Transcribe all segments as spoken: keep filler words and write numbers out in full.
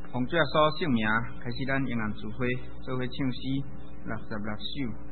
奉主耶稣圣名，开始咱英文聚会，做伙唱诗六十六首。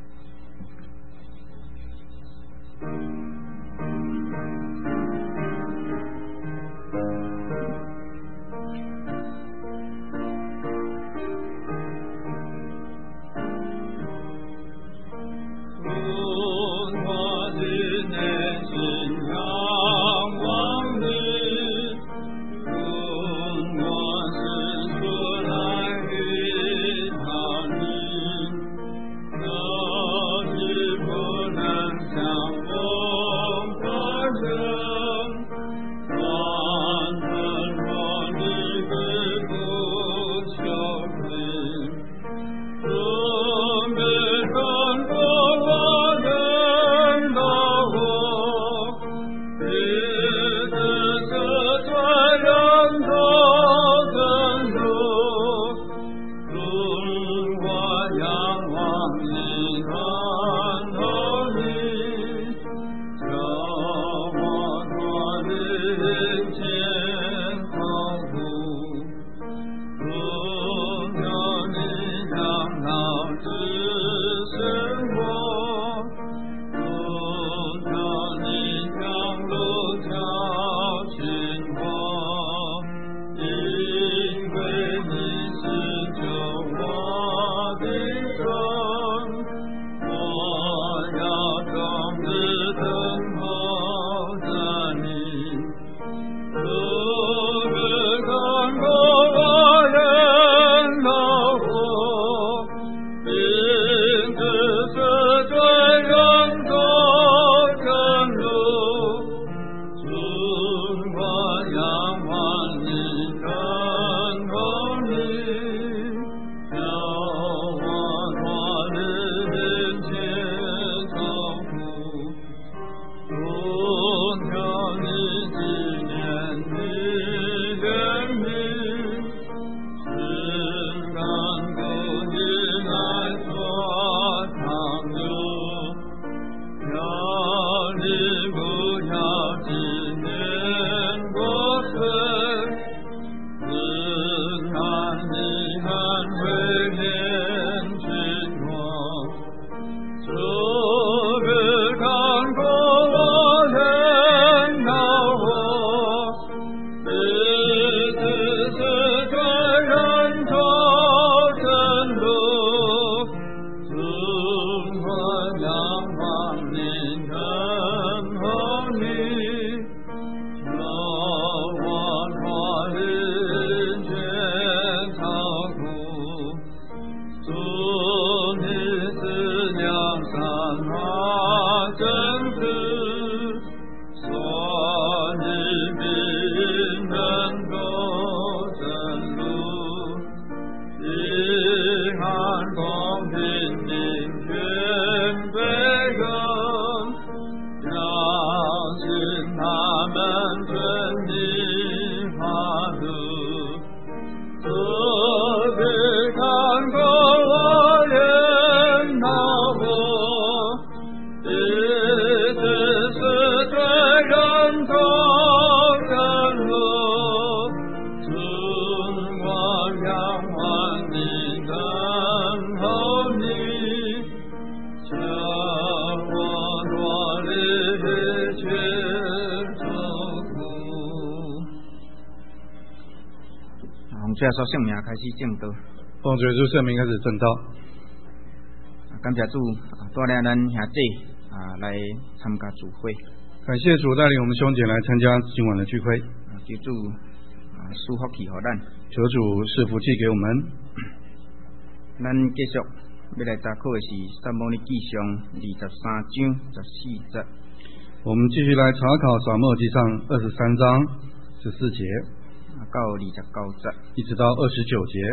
主耶稣圣名开始正道， 奉主耶稣圣名开始正道。 感谢主带领咱兄弟啊来参加聚会， 感谢主带领我们兄姐来参加今晚的聚会。 求主啊赐福气给咱， 求主赐福气给我们。 咱继续要来查考的是撒母耳记上二十三章十四节。 我们继续来查考撒母耳记上二十三章十四节。 到二十九节， 一直到二十九节。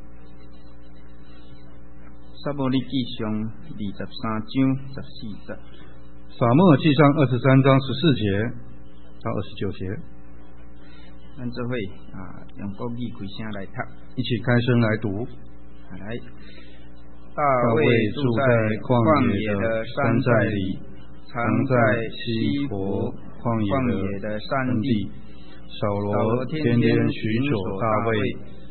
撒母耳记上二十三章十四节。 撒母耳记上二十三章十四节到二十九节。 咱做伙啊，用国语开声来读， 一起开声来读。 来，大卫住在旷野的山寨里，藏在西伯旷野的山地。扫罗天天寻索大卫，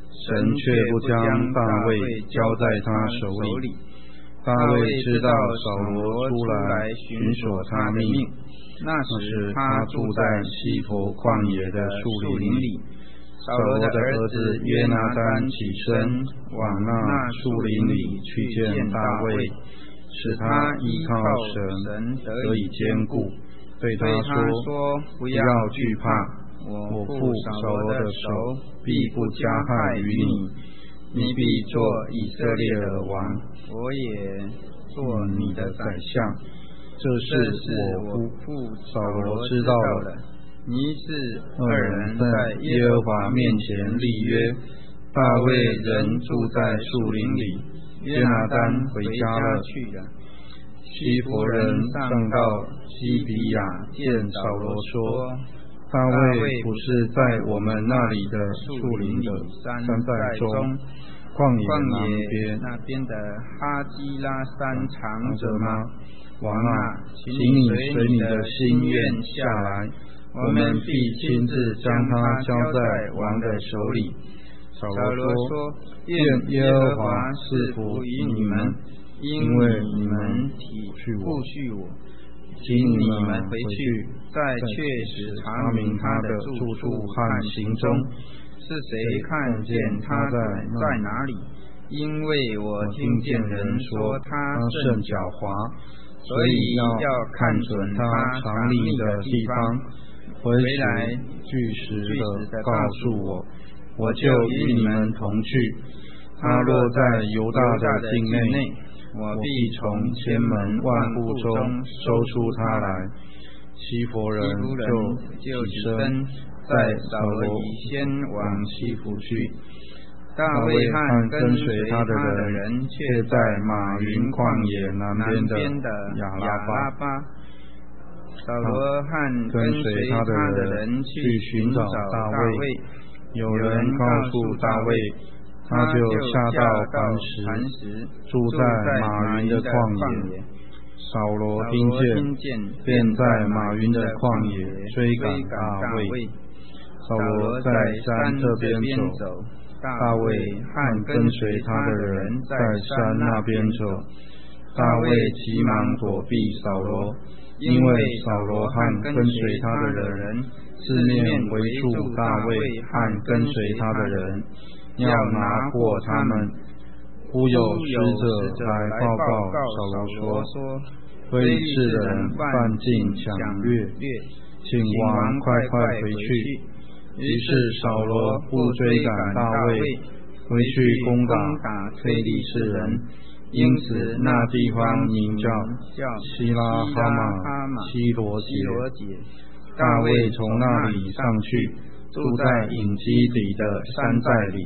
神却不将大卫交在他手里。大卫知道扫罗出来寻索他命，那时他住在西弗旷野的树林里。扫罗的儿子约拿单起身往那树林里去见大卫，使他依靠神得以坚固，对他说：不要惧怕，我父扫罗的手必不加害于你，你必做以色列的王，我也做你的宰相。这是我父扫罗知道了。你是二人在耶和华面前立约，大卫人住在树林里，约拿单回家了。西弗人上到基比亚见扫罗说：大卫不是在我们那里的树林里山寨中，旷野那边的哈基拉山藏着吗？王啊，请你随你的心愿下来，我们必亲自将他交在王的手里。扫罗说：愿耶和华赐福于你们，因为你们体顾恤我，请你们回去，再确实查明他的住处和行踪，是谁看见他在在哪里？因为我听见人说他甚狡猾，所以要看准他藏匿的地方，回来据实的告诉我，我就与你们同去。他若在犹大的境内，我必从千门万户中搜出他来。西弗人就起身，在扫罗以先往西弗去。大卫和跟随他的人却在马云旷野南边的亚拉巴。扫罗和跟随他的人去寻找大卫，有人告诉大卫，他就下到磐石，住在马云的旷野。扫罗听见，便在马云的旷野追赶大卫。扫罗在山这边走，大卫和跟随他的人在山那边走。大卫急忙躲避扫罗，因为扫罗和跟随他的人四面围住大卫和跟随他的人，要拿过他们。忽有使者来报告扫罗说，非利士人犯境抢掠，请王快快回去。于是扫罗不追赶大卫，回去攻打非利士人，因此那地方名叫希拉哈马希罗杰。大卫从那里上去，住在隐基底的山寨里。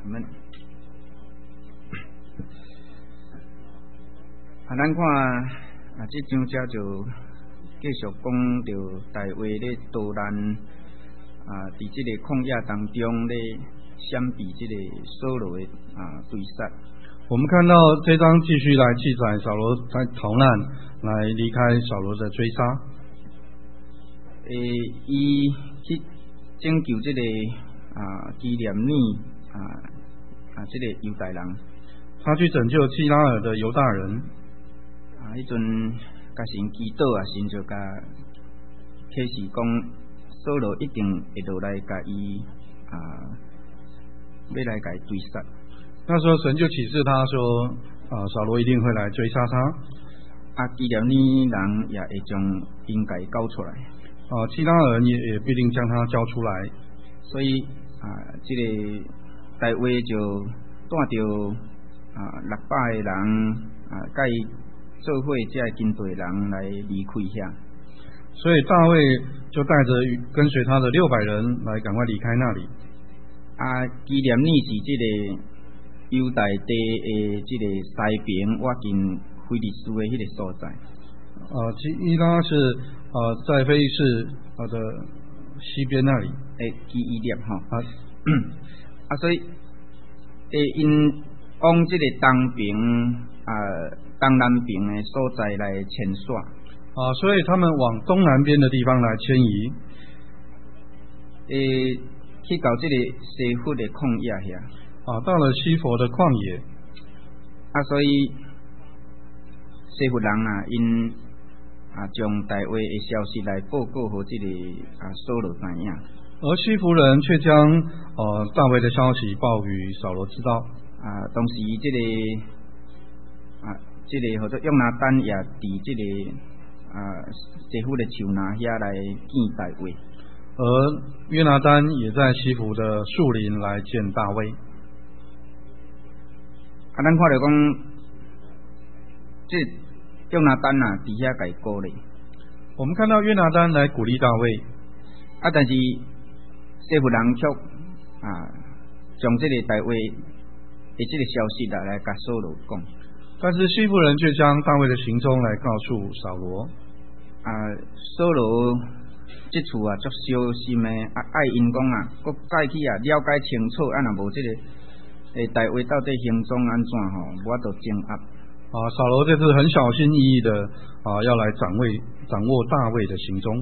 啊，咱看啊，这章节就继续讲到大卫咧逃难啊，伫这个旷野当中咧闪避这个扫罗的啊追杀。 我们看到这章继续来记载扫罗在逃难，来离开扫罗的追杀。 诶，伊去拯救这个啊基连尼啊啊这个犹大人， 他去拯救基拉尔的犹大人。 啊，迄阵甲神祈祷啊，神就甲启示讲，扫罗一定会落来甲伊啊，要来甲伊追杀。 那时候神就启示他说，啊，扫罗一定会来追杀他。 啊，基连尼人也会将因甲伊交出来。 啊，基拉尔也也必定将他交出来。 所以啊，这个大卫就带着啊六百个人啊，甲伊做伙这军队人来离开遐。 所以大卫就带着跟随他的六百人来赶快离开那里。 啊，基连尼是这个犹大地的这个西边靠近菲利斯的迄个所在。 啊，基拉是呃在非利士呃的西边那里。 诶，基伊列哈啊啊，所以诶因往这个东边啊东南边的所在来迁徙。 啊，所以他们往东南边的地方来迁移。 诶，去到这个西弗的旷野遐。 啊，到了西佛的旷野啊，所以西弗人啊，因啊将大卫的消息来报告给这个啊扫罗知影， 而西弗人却将呃大卫的消息报与扫罗知道。 啊，当时这个啊，这个或者约拿单也伫这个啊西弗的树那遐来见大卫， 而约拿单也在西弗的树林来见大卫。 啊，咱看到讲，这约拿单啊，伫遐甲伊鼓励。 我们看到约拿单来鼓励大卫， 啊，但是西弗人却啊，将这个大卫的这个消息来来甲扫罗讲。 但是西弗人却将大卫的行踪来告诉扫罗。 啊，扫罗这次啊，足小心的，啊，爱因讲啊，搁再去啊了解清楚，啊，若无这个诶大卫到底行踪安怎吼，我都掌握。 啊，扫罗这次很小心翼翼的啊，要来掌握掌握大卫的行踪。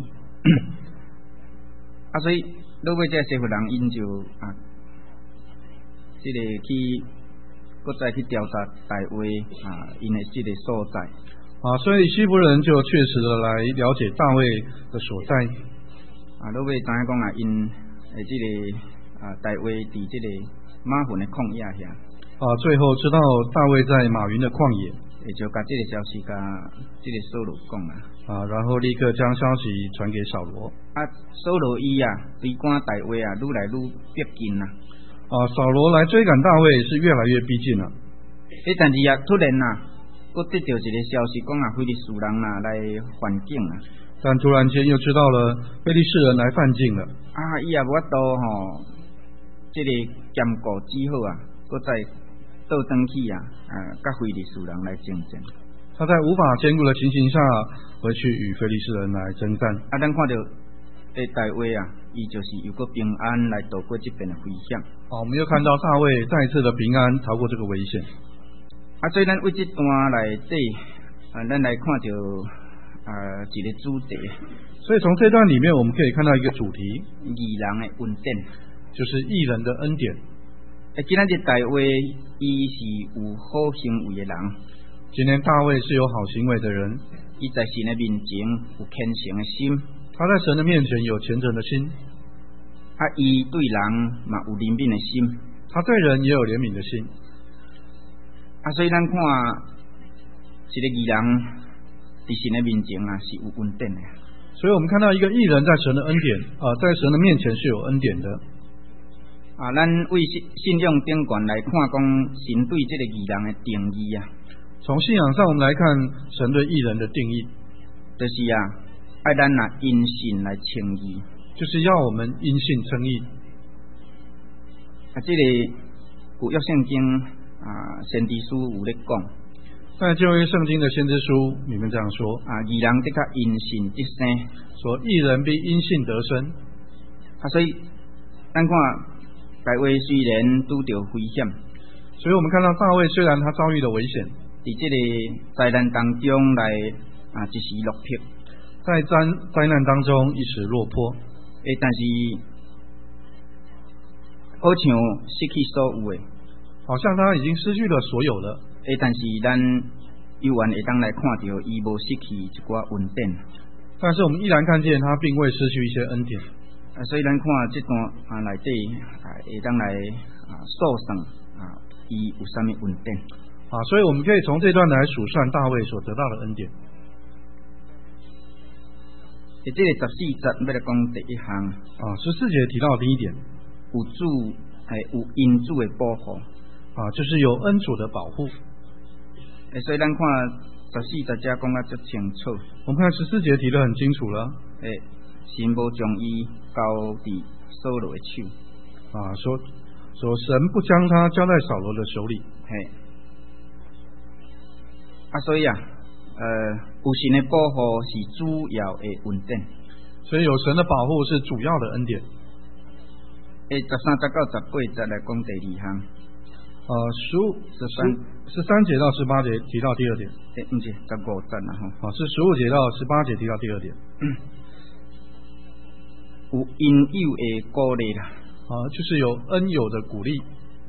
啊，所以落尾这西弗人因就啊，这个去。搁再去调查大卫啊，因的这个所在啊，所以西弗人就确实的来了解大卫的所在啊。落尾知影讲啊，因的这个啊大卫伫这个马云的旷野遐啊，最后知道大卫在马云的旷野， 也就把这个消息甲这个扫罗讲啊啊，然后立刻将消息传给扫罗啊。扫罗伊啊，追赶大卫啊，愈来愈逼近啊。 啊，扫罗来追赶大卫是越来越逼近了。 诶，但是也突然呐，我得到一个消息，讲啊，非利士人呐来犯境啊。 但突然间又知道了非利士人来犯境了。 啊，伊也无法度吼，这个兼顾之后啊，搁再倒转去啊，啊，甲非利士人来征战。 他在无法兼顾的情形下，回去与非利士人来征战。 啊，咱看到诶大卫啊，伊就是有个平安来度过这边的危险。 哦，我们又看到大卫再一次的平安逃过这个危险。 啊，所以咱为这段内底啊，咱来看到啊一个主题。 所以从这段里面，我们可以看到一个主题： 义人的恩典， 就是义人的恩典。 诶，今仔日大卫伊是有好行为的人。 今天大卫是有好行为的人， 伊在神的面前有虔诚的心， 他在神的面前有虔诚的心。 啊，伊对人嘛有怜悯的心， 他对人也有怜悯的心。 啊，所以咱看一个义人在神的面前啊是有恩典的。 所以我们看到一个义人在神的恩典啊、呃，在神的面前是有恩典的。 啊，咱为信信仰顶悬来看，讲神对这个义人的定义啊。 从信仰上，我们来看神对义人的定义， 就是啊，爱咱啊因信来称义。 就是要我们因信称义。 啊，这个古约圣经啊，先知书有咧讲， 在旧约圣经的先知书里面这样说啊，义人的确因信一生， 说义人必因信得生。 啊，所以咱看大卫虽然拄着危险， 所以我们看到大卫虽然他遭遇了危险， 在这个灾难当中来啊一时落魄， 在灾灾难当中一时落魄。 诶，但是好像失去所有的， 好像他已经失去了所有了。 诶，但是咱依然会当来看到伊无失去一寡恩典。 但是我们依然看见他并未失去一些恩典。 啊，所以咱看这段啊内底啊会当来啊数算啊伊有啥物恩典啊，所以我们可以从这段来数算大卫所得到的恩典。 这个十四节要来讲第一项啊，十四节提到第一点， 有主诶有因主的保护啊，就是有恩主的保护。 诶，所以咱看十四节这讲得足清楚。 我们看十四节提得很清楚了。 诶，神无将伊交伫扫罗的手啊，说说神不将他交在扫罗的手里。 嘿，啊，所以啊。呃，有神的保护是主要的恩典， 所以有神的保护是主要的恩典。 诶，十三节到十八节来讲第二项。 呃，十五、十三、十三节到十八节提到第二点。 诶，唔是十五节啦吼。 啊，是十五节到十八节提到第二点。 嗯、有因有的鼓励啦。 啊，就是有恩友的鼓励。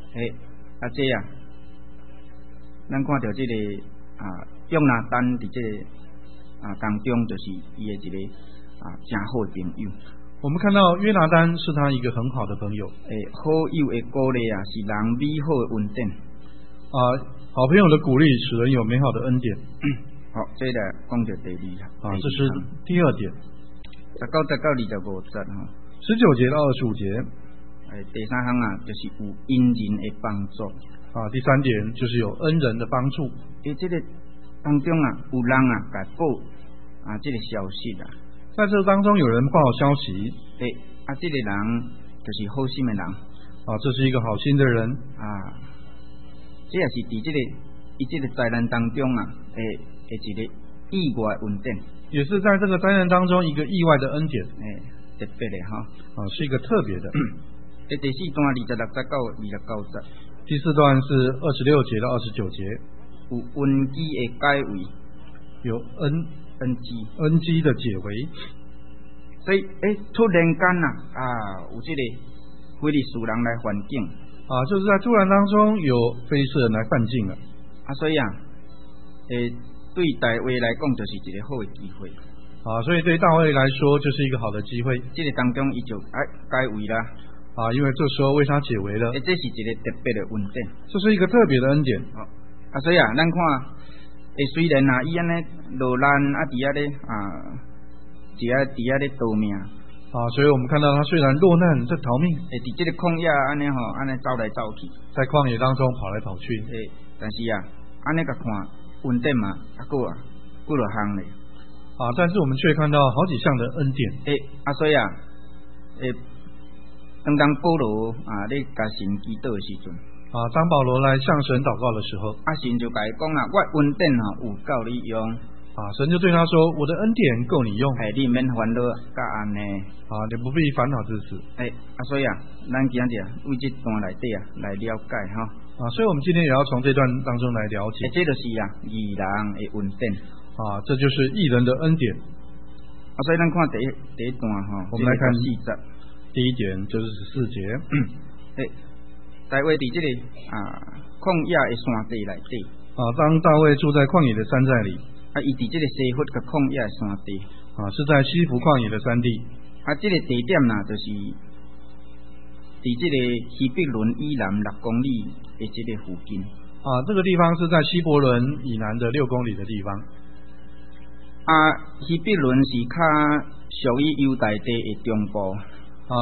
诶，啊这啊，咱看到这个啊约拿单伫这个啊当中，就是伊的一个啊真好的朋友。 我们看到约拿单是他一个很好的朋友。 诶，好友的鼓励啊，是人美好的恩典。 啊，好朋友的鼓励使人有美好的恩典。 好，这个讲到第二啊，这是第二点。 十九节到二十五节哈。 十九节到二十五节。 诶，第三项啊，就是有恩人的帮助。 啊，第三点就是有恩人的帮助。 诶，这个当中啊，有人啊，甲报啊，这个消息啊。 在这当中有人报消息。 诶，啊，这个人就是好心的人。 啊，这是一个好心的人。 啊，这也是伫这个伊这个灾难当中啊，诶，诶一个意外恩典。 也是在这个灾难当中一个意外的恩典。 诶，特别的哈。 啊，是一个特别的。 诶，第四段二十六节到二十九节。 第四段是二十六节到二十九节。 有恩基的解围， 有恩。 恩基， 恩基的解围， 所以诶，突然间呐，啊，有这个非利士人来犯境， 啊，就是在突然当中有非利士人来犯境了， 啊，所以啊，诶，对大卫来讲就是一个好的机会， 啊，所以对大卫来说就是一个好的机会。 这个当中伊就哎解围啦， 啊，因为这时候为他解围了， 诶，这是一个特别的恩典， 这是一个特别的恩典。 哦，啊，所以啊，咱看。诶，虽然啊，伊安尼落难啊，伫遐咧啊，伫遐伫遐咧逃命啊，所以我们看到他虽然落难在逃命， 诶，伫这个旷野安尼吼，安尼走来走去， 在旷野当中跑来跑去。 诶，但是啊，安尼甲看恩典嘛，啊个啊，几落项咧。 啊，但是我们却看到好几项的恩典。 诶，啊，所以啊，诶，当当保罗啊，咧甲神祈祷的时阵。 啊，当保罗来向神祷告的时候， 啊，神就甲伊讲啊，我恩典吼有够你用。 啊，神就对他说，我的恩典够你用。 哎，你免烦恼甲安尼。 啊，你不必烦恼至此。 哎，啊，所以啊，咱今日为这段内底啊来了解哈。 啊，所以我们今天也要从这段当中来了解。 这就是啊，义人的恩典。 啊，这就是义人的恩典。 啊，所以咱看第一第一段哈， 我们来看四节， 第一点就是十四节。 哎。大卫伫这个啊旷野的山地内底啊，当大卫住在旷野的山寨里， 啊，伊伫这个西弗个旷野的山地啊，是在西弗旷野的山地。 啊，这个地点呐，就是伫这个希伯伦以南六公里的这个附近。 啊，这个地方是在希伯伦以南的六公里的地方。 啊，希伯伦是较属于犹大地的中部。 啊。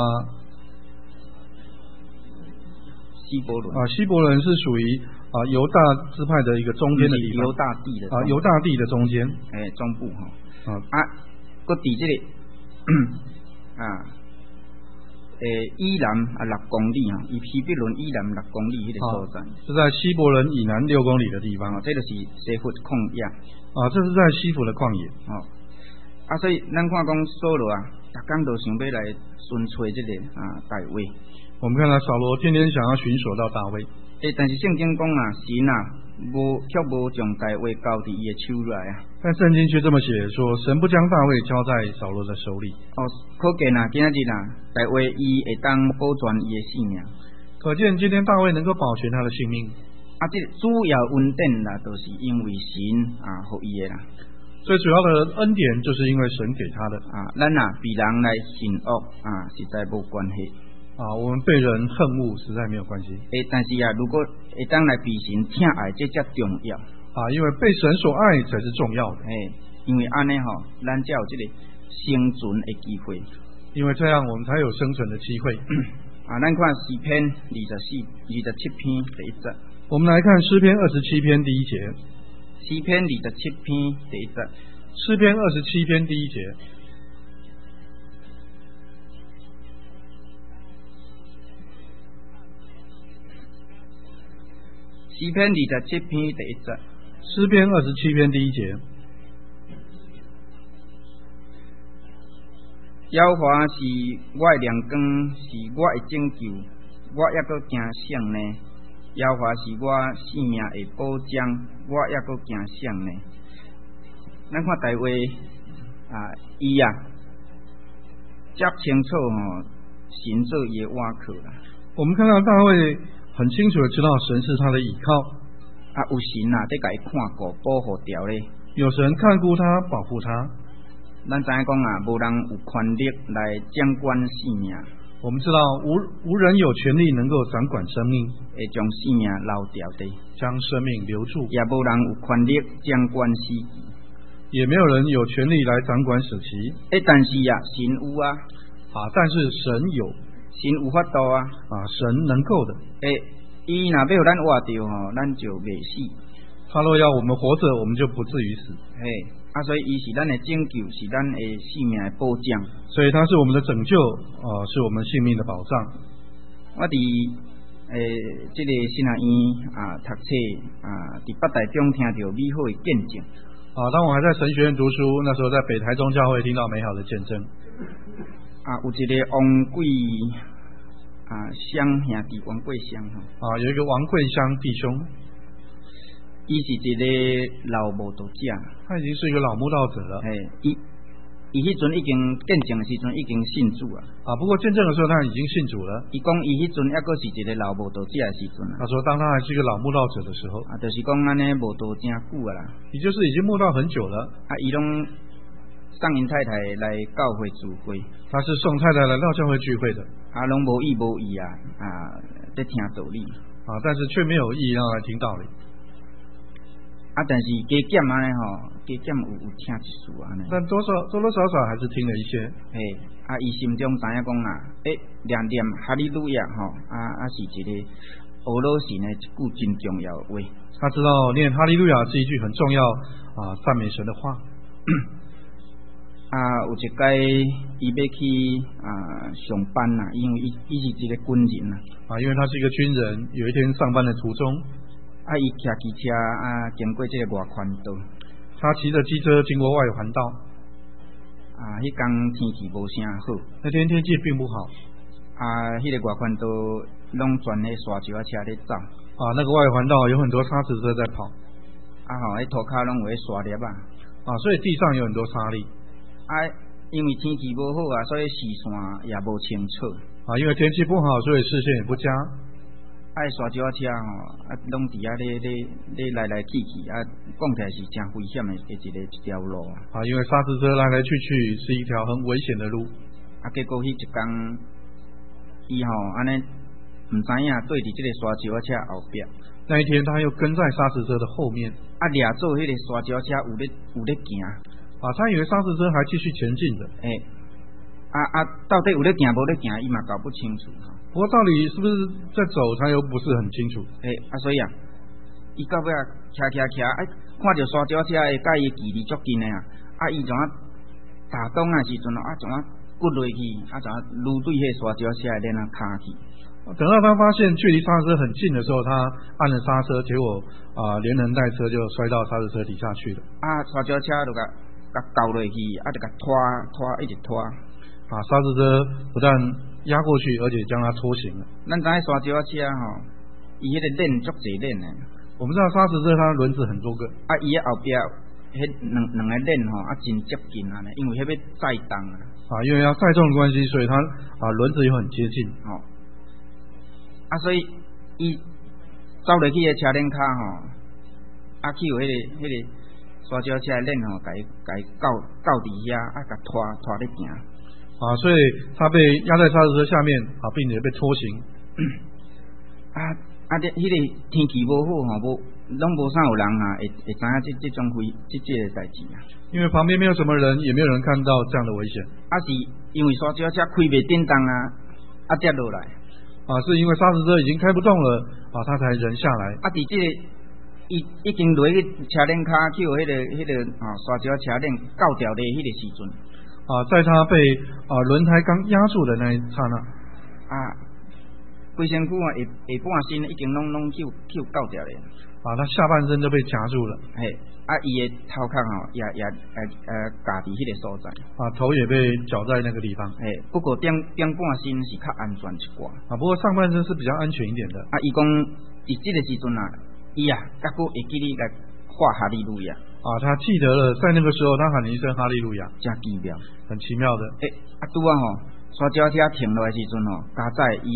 希伯伦啊，希伯伦是属于啊犹大支派的一个中间的地方， 犹大地的啊犹大地的中间， 哎中部哈， 啊啊，搁伫这个啊，诶以南啊六公里哈，以希伯伦以南六公里迄个所在， 是在希伯伦以南六公里的地方， 这就是西弗旷野， 啊，这是在西弗的旷野， 哦，啊，所以咱看讲扫罗啊，逐工都想要来寻找这个啊大卫。 我们看到扫罗天天想要寻索到大卫， 诶，但是圣经讲啊，神啊，无却无将大卫交伫伊的手内啊。 但圣经却这么写说，神不将大卫交在扫罗的手里。 哦，可见啊，今日啊，大卫伊会当保全伊的性命。 可见今天大卫能够保全他的性命。 啊，这主要恩典啦，都是因为神啊，给伊的啦。 最主要的恩典就是因为神给他的啊，咱啊比人来行恶啊，实在无关系。 啊，我们被人恨恶实在没有关系。 诶，但是啊，如果会当来比神疼爱，这才重要。 啊，因为被神所爱才是重要的。 诶，因为安尼吼，咱才有这个生存的机会。因为这样，我们才有生存的机会。 啊，咱看诗篇二十四、二十七篇第一节。 我们来看诗篇二十七篇第一节。 诗篇二十七篇第一节。 诗篇二十七篇第一节。 诗篇二十七篇第一节。 诗篇二十七篇第一节。 耶和华是我的亮光，是我的拯救，我抑阁惊啥呢？耶和华是我性命的保障，我抑阁惊啥呢？咱看大卫啊，伊啊，接清楚吼，神做伊的瓦壳啦。 我们看到大卫啊， 很清楚的知道神是他的倚靠。 啊，有神啊，在甲伊看顾保护掉咧。 有神看顾他，保护他。 咱知影讲啊，无人有权力来掌管性命。 我们知道无无人有权利能够掌管生命， 会将性命留掉的， 将生命留住。 也无人有权力掌管死期， 也没有人有权利来掌管死期。 诶，但是啊，神有啊， 啊，但是神有， 神有法度啊， 啊，神能够的。 诶，伊若要咱活着吼，咱就袂死。 他若要我们活着，我们就不至于死。 嘿，啊，所以伊是咱的拯救，是咱的性命的保障。 所以他是我们的拯救，呃，是我们性命的保障。 我伫诶，这个新学院啊读册啊，伫北台中听到美好的见证。 啊，当我还在神学院读书，那时候在北台中教会听到美好的见证。 啊，有一个王贵啊乡兄弟，王贵乡吼。 啊，有一个王贵乡弟兄。 伊是一个老慕道者， 他已经是一个老慕道者了。 嘿，伊伊迄阵已经见证的时阵已经信主啊。 啊，不过见证的时候他已经信主了。 伊讲伊迄阵抑阁是一个老慕道者的时阵啊。 他说，当他还是一个老慕道者的时候， 啊，就是讲安尼慕道真久啊啦。 也就是已经慕道很久了。 啊，伊拢送因太太来教会聚会。 他是送太太来到教会聚会的。 啊，拢无意无意啊啊，在听道理。 啊，但是却没有意让来听道理。 啊，但是加减安尼吼，加减有有听一丝安尼。 但多少多多少少还是听了一些。 嘿，啊，伊心中知影讲啊，诶，念念哈利路亚吼，啊啊是一个俄罗斯的一句真重要的话。 他知道念哈利路亚是一句很重要啊赞美神的话。 啊，有一届伊要去啊上班呐，因为伊伊是一个军人呐。啊， 因为他是一个军人，有一天上班的途中。 啊！伊骑机车啊，经过这个外环道。 他骑着机车经过外环道。 啊，迄天天气无啥好。 那天天气并不好。 啊，迄、那个外环道拢全咧沙石车咧走。 啊，那个外环道有很多砂石车在跑。 啊，吼，迄涂骹拢有咧沙粒啊。啊， 所以地上有很多沙粒。 啊，因为天气无好啊，所以视线也无清楚。 啊，因为天气不好，所以视线也不佳。 啊，沙石车吼，啊，拢伫遐咧咧咧来来去去，啊，讲起来是真危险的一个一条路啊。 啊，因为砂石车来来去去是一条很危险的路。 啊，结果迄一天，伊吼安尼唔知影对伫这个沙石车后壁。 那一天，他又跟在砂石车的后面。 啊，掠做迄个沙石车有咧有咧行。 啊，他以为砂石车还继续前进的。 诶、欸，啊啊，到底有咧行无咧行，伊嘛搞不清楚。 不过到底是不是在走，他又不是很清楚。 诶、欸，啊，所以啊，伊到尾啊，骑骑骑，哎，看着沙石车会甲伊距离足近的啊，啊，伊怎啊打动啊时阵啊，怎啊骨落去，啊，怎啊愈对迄沙石车的脸啊卡去。 等到他发现距离刹车很近的时候，他按了刹车，结果啊、呃、连人带车就摔到刹车车底下去了。 啊，沙石车就甲甲搞落去，啊，就甲拖拖一直拖。 啊，刹车车不但压过去，而且将它拖行了。 咱知沙石车吼，伊迄个链足侪链的。 我们知道砂石车它轮子很多个。 啊，伊后壁迄两两个链吼，啊真接近啊呢，因为迄要载重啊。 啊，因为要载重的关系，所以它啊轮子又很接近。 哦。啊，所以伊走落去个车链卡吼，啊去有迄、那个迄、那个沙石车链吼，甲伊甲伊搞搞伫遐，啊甲拖拖咧行。 啊，所以他被压在刹车车下面啊，并且被拖行。 啊啊！这迄个天气无好吼，无拢无啥有人啊，会会知影这这种危这这个代志啊。 因为旁边没有什么人，也没有人看到这样的危险。 啊，是因为沙石车开袂叮当啊，啊跌落来。 啊，是因为刹车车已经开不动了，啊，他才人下来。 啊，伫这个已已经落去车链卡去有迄、那个迄、那个啊沙石车链搞掉的迄个时阵。 啊，在他被啊轮胎刚压住的那一刹那， 啊，规身躯啊下下半身已经拢拢去去搞掉了。 啊，他下半身都被夹住了。 嘿，啊，伊的头壳吼也也呃呃夹伫迄个所在。 啊，头也被绞在那个地方。 嘿，不过顶顶半身是较安全一寡。 啊，不过上半身是比较安全一点的。 啊，伊讲伫这个时阵啊，伊啊，甲佫会记你来画哈利路亚。 啊，他记得了，在那个时候他喊了一声哈利路亚， 真奇妙， 很奇妙的。 诶、欸，啊，拄啊吼，沙石车停落的时阵吼，加载伊的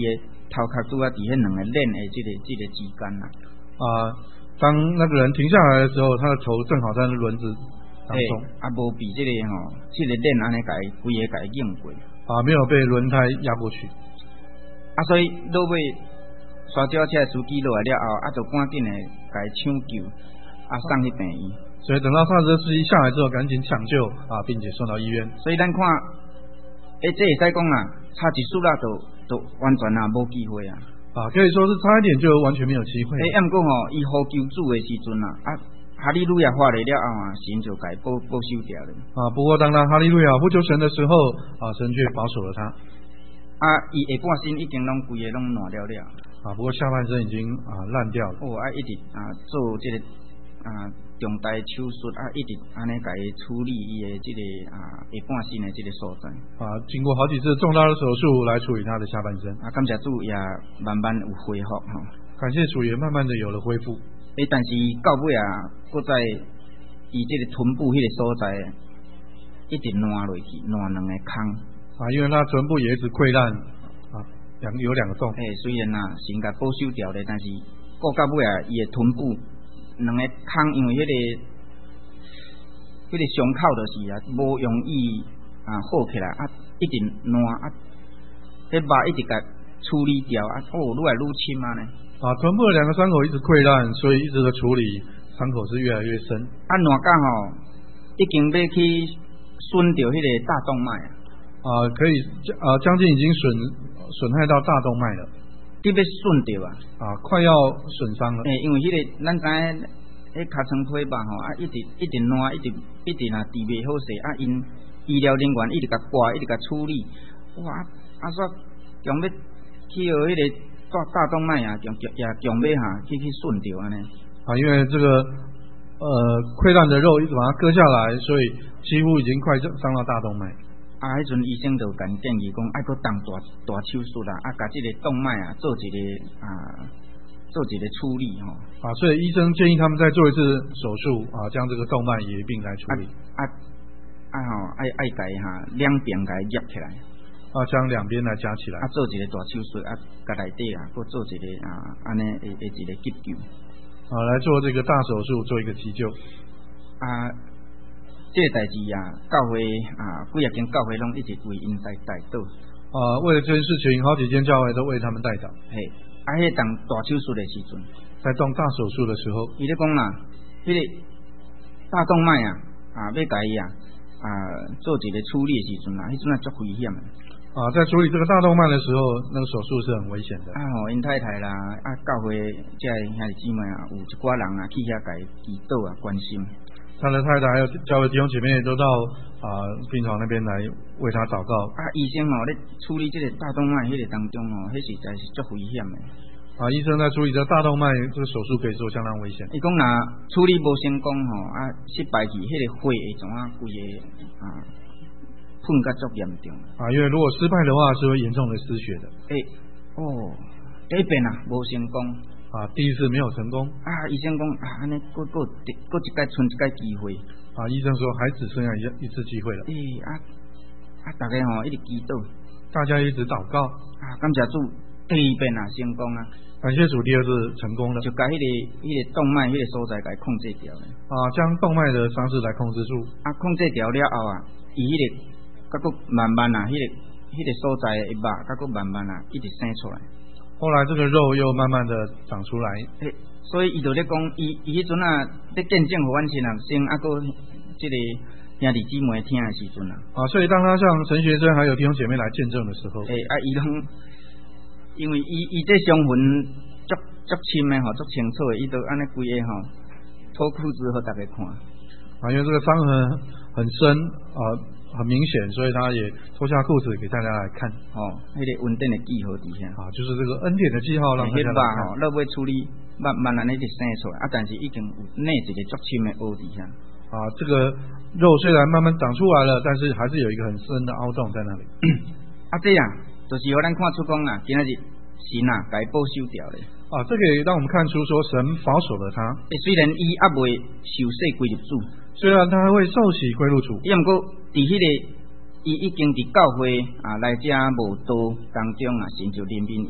头壳拄啊伫迄两个链的即、这个即、这个之间啦。 啊，当那个人停下来的时候，他的头正好在那轮子当中， 啊，无被即、这个吼，即、这个链安尼甲伊规个甲伊硬过， 啊，没有被轮胎压过去。 啊，所以落尾刷吊车司机落来了后，啊，就赶紧的甲伊抢救，啊，送去病院。 所以等到刹车司机下来之后，赶紧抢救啊，并且送到医院。 所以咱看，诶、欸，这会使讲啊，差一丝啦，就就完全啊无机会啊。 啊，可以说是差一点就完全没有机会。 诶、欸，毋过吼，伊呼救主的时阵啊，啊，哈利路亚发来了后啊，神就甲伊保保守掉了。啊， 不过当他哈利路亚呼求神的时候，啊，神却保守了他。 啊，伊下半身已经拢规个拢烂了了。 啊，不过下半身已经啊烂掉了。 哦，啊，一直啊做这个啊重大手术啊，一直安尼甲伊处理伊的这个啊下半身的这个所在。啊， 经过好几次重大的手术来处理他的下半身。 啊，感谢主也慢慢有恢复吼。 感谢主也慢慢的有了恢复。 诶，但是到尾啊，搁在伊这个臀部迄个所在一直烂落去，烂两个坑。 啊，因为他臀部也一直溃烂，啊，两有两个洞。 诶，虽然啊，先甲保守掉咧，但是过到尾啊，伊的臀部两个坑，因为迄、那个迄、那个伤口就是啊，无容易啊好起来啊，一直烂啊，迄肉一直甲处理掉啊，哦，愈来愈深啊呢。 啊，臀部的两个伤口一直溃烂，所以一直的处理，伤口是越来越深。 啊，烂到吼，已经要去损掉迄个大动脉啊。 啊，可以啊，将近已经损损害到大动脉了， 你要损掉啊！ 啊，快要损伤了。 诶、欸，因为迄、那个咱知影，迄尻川腿吧吼，啊，一直一直烂，一直一直啊，治袂好势，啊，因医疗人员一直甲挂，一直甲处理，哇，啊煞强要去学迄个大大动脉啊，强也强要哈去去损掉安尼。 啊，因为这个呃溃烂的肉一直把它割下来，所以几乎已经快伤到大动脉。 啊，迄阵医生就甲建议讲，爱搁动大大手术啦，啊，甲这个动脉啊做一个啊做一个处理吼。 啊，所以医生建议他们再做一次手术啊，将这个动脉也一并来处理。 啊啊吼，爱爱甲伊哈两边甲伊夹起来。 啊，将两边来夹起来。 啊，做一个大手术啊，甲内底啊，搁做一个啊安尼诶诶一个急救。 啊，来做这个大手术，做一个急救。 啊。这个代志啊，教会啊，几啊间教会拢一直为因代代祷。 啊，为了这件事情，好几间教会都为他们代祷。 嘿，啊，迄动大手术的时阵， 在动大手术的时候， 伊咧讲啦，迄、那个大动脉啊，啊，要甲伊啊啊做一个处理的时阵啊，迄阵啊足危险的。啊， 在处理这个大动脉的时候，那个手术是很危险的。 啊，吼，因太太啦，啊，教会这兄弟姊妹啊，有一寡人啊，去遐甲伊祈祷啊，关心。 他的太太还有教会弟兄姐妹都到啊、呃、病床那边来为他祷告。 啊，医生哦，咧处理这个大动脉迄个当中哦，迄实在是足危险的。 啊，医生在处理这大动脉这个手术可以说相当危险。 伊讲若处理无成功吼，啊失败去，迄、那个血会怎啊规个啊喷甲足严重。 啊，因为如果失败的话是会严重的失血的。 诶、欸，哦，第一遍啊无成功。 啊，第一次没有成功啊！医生讲啊，安尼，搁搁搁一届，剩一届机会。 啊，医生说还只剩下一一次机会了。 诶、欸、啊啊！大家吼一直祈祷， 大家一直祷告啊！感谢主，第二遍啊成功啊！ 感谢主，第二次成功了， 就把迄、那个迄、那个动脉迄个所在给控制掉了。 啊，将动脉的伤势来控制住。 啊，控制掉了后啊，伊迄、那个，甲佫慢慢啊，迄、那个迄、那个所在的肉，甲佫慢慢啊，一直生出来。 后来这个肉又慢慢的长出来， 欸、所以伊就咧讲，伊伊迄阵啊，咧见证互阮先人先啊，个即个兄弟姊妹听的时阵啊， 啊，所以当他向陈学生还有弟兄姐妹来见证的时候， 诶、欸、啊，伊拢因为伊伊这伤痕足足深的吼，足清楚的，伊都安尼规个吼脱裤子互大家看， 啊，因为这个伤痕很深啊。很明显，所以他也脱下裤子给大家来看。 哦，那个稳定的记号底下， 啊，就是这个恩典的记号让大家来看。 哦，落尾处理慢慢安尼就生出来，啊，但是已经有内一个足深的凹底下。 啊，这个肉虽然慢慢长出来了，但是还是有一个很深的凹洞在那里。 啊，这样就是让咱看出讲啊，今仔日神啊，该保守掉咧。 啊，这个也让我们看出说神保守了他。 虽然伊还未受洗归入主， 虽然他还会受洗归入主， 伊毋过伫迄个伊已经伫教会啊来遮无道当中啊，神就怜悯伊啊。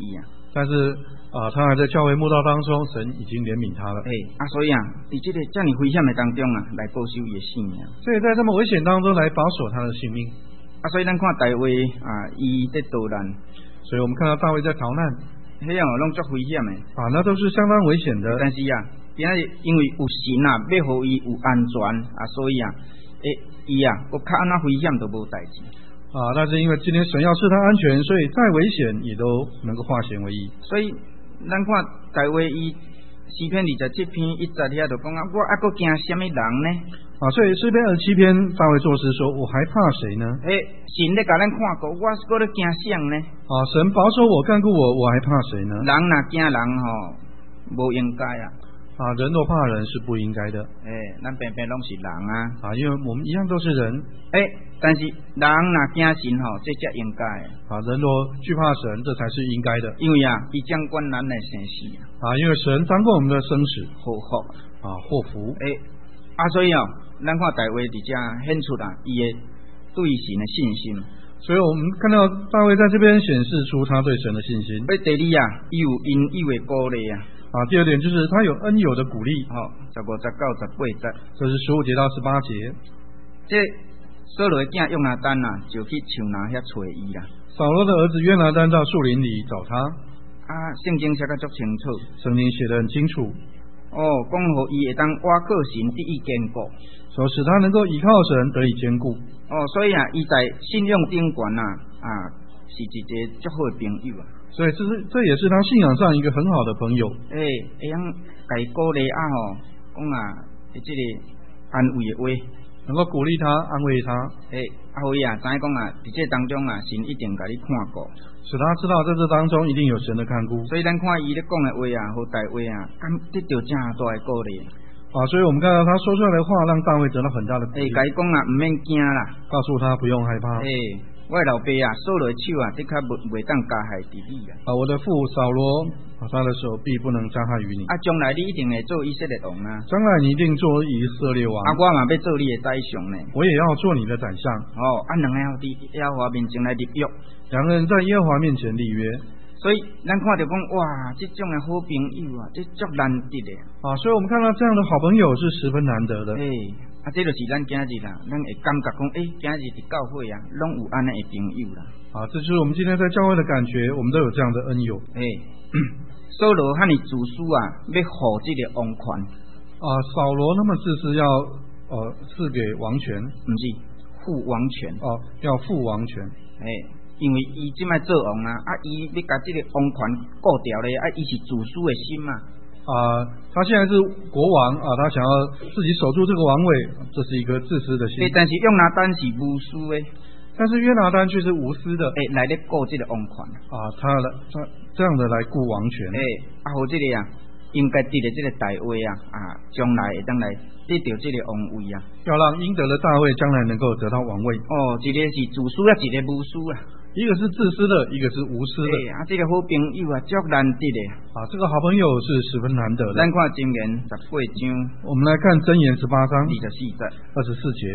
但是啊、呃，他还在教会慕道当中，神已经怜悯他了。 哎，啊，所以啊，在这个这么危险的当中啊，来保守伊的性命。 所以在这么危险当中来保守他的性命。 啊，所以咱看大卫啊，伊在逃难， 所以我们看到大卫在逃难， 迄样拢足危险的。 啊，那都是相当危险的。 但是啊，今日因为有神啊，要互伊有安全啊，所以啊，诶，伊啊，我较安那危险都无代志。 啊，但是因为今天神要赐他安全，所以再危险也都能够化险为夷。 所以咱看大卫伊诗篇二十七篇一节遐就讲啊，我还佫惊什么人呢？ 啊，所以诗篇二十七篇大卫作诗说：“我还怕谁呢？” 诶，神咧甲咱看过，我是佫咧惊啥呢？ 啊，神保守我，看顾我，我还怕谁呢？ 人若惊人吼，无应该啊。 啊，人若怕人是不应该的。 诶，咱偏偏拢是人啊。 啊，因为我们一样都是人。 诶，但是人若惊神吼，这才应该。 啊，人若惧怕神，这才是应该的。 因为啊，伊掌管咱的生死啊。啊，因为神掌管我们的生死， 祸福啊，祸福。 诶，啊，所以哦，咱看大卫伫遮显出啊，伊的对神的信心。 所以我们看到大卫在这边显示出他对神的信心。 诶，第二啊，伊有因有的鼓励啊。 啊，第二点就是他有恩友的鼓励。 好、哦，十五、十九、十八节， 这是十五节到十八节。 这扫罗的囝约拿单啊，就去树林遐找伊啦。 扫罗的儿子约拿单到树林里找他。 啊，圣经写得足清楚， 圣经写得很清楚。 哦，讲互伊会当倚靠神得以坚固， 说使他能够依靠神得以坚固。 哦，所以啊，伊在信用顶悬啊，啊，是一个足好的朋友啊。 所以这是这也是他信仰上一个很好的朋友。 诶、欸，会晓家鼓励啊吼，讲啊，即个安慰的话， 能够鼓励他、安慰他。 诶、欸，啊，互伊啊，知影讲啊，伫这当中啊，神一定甲你看顾， 使他知道在这当中一定有神的看顾。 所以咱看伊咧讲的话啊，和大卫啊，敢得到正大的鼓励。 啊，所以我们看到他说出来的话，让大卫得到很大的鼓励。 诶、欸，甲伊讲啊，唔免惊啦， 告诉他不用害怕。 诶、欸。我的老爸啊，扫罗的手啊，的确袂袂当加害伫你啊。 啊，我的父扫罗，他的手臂不能加害于你。 啊，将来你一定会做以色列王啊。 将来你一定做以色列王。 啊，我嘛要做你的宰相呢。 我也要做你的宰相。 哦，啊，两个要伫耶和华面前来立约。 两个人在耶和华面前立约。 所以咱看到讲，哇，这种的好朋友啊，这足难得的。 啊，所以我们看到这样的好朋友是十分难得的。 诶、欸，啊，这就是咱今日啦，咱会感觉讲，诶、欸，今日伫教会啊，拢有安尼的朋友啦。 啊，这就是我们今天在教会的感觉，我们都有这样的恩友。 诶、欸，扫罗和你主书啊，要护这个王权。 啊，扫罗那么自私要呃赐给王权， 不是父王权哦、啊，要父王权。 诶、欸。因为伊即摆做王啊，啊，伊要甲这个王权顾掉咧，啊，伊是自私的心嘛。 啊，他现在是国王啊，他想要自己守住这个王位，这是一个自私的心。 但是约拿单是无私的， 但是约拿单却是无私的， 诶，来咧顾这个王权啊，他来他这样的来顾王权。 诶，啊，好这个啊，应该得的这个大位啊，啊，将来会当来得到这个王位啊， 要让应得的大卫将来能够得到王位。 哦，一个是自私啊，一个无私啊。 一个是自私的，一个是无私的。 欸、啊，这个好朋友啊，足难得的。 啊，这个好朋友是十分难得的。 咱看箴言十八章， 我们来看箴言十八章二十四节， 二十四节。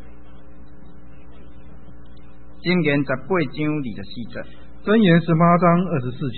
箴言十八章二十四节， 箴言十八章二十四节。